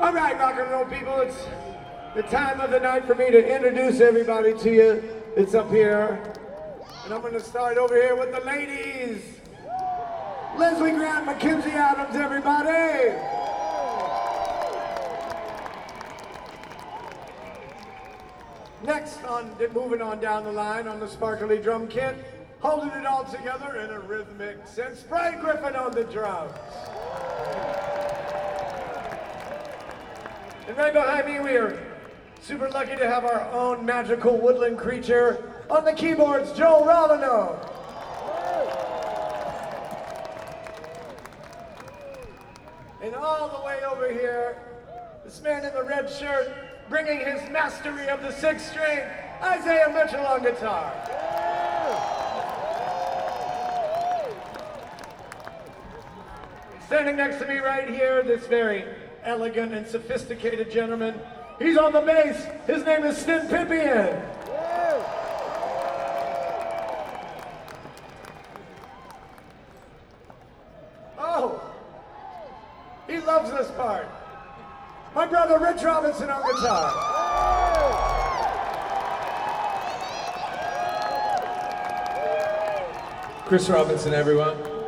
All right, rock and roll people, it's the time of the night for me to introduce everybody to you. It's up here. And I'm going to start over here with the ladies. Leslie Grant, Mackenzie Adams, everybody. Next, moving on down the line on the sparkly drum kit, holding it all together in a rhythmic sense, Brian Griffin on the drums. And right behind me, we are super lucky to have our own magical woodland creature on the keyboards, Joel Ravano. And all the way over here, this man in the red shirt, bringing his mastery of the sixth string, Isaiah Mitchell on guitar. Standing next to me right here, this very elegant and sophisticated gentleman. He's on the bass. His name is Stin Pippian. Oh, he loves this part. My brother Rich Robinson on guitar. Chris Robinson, everyone.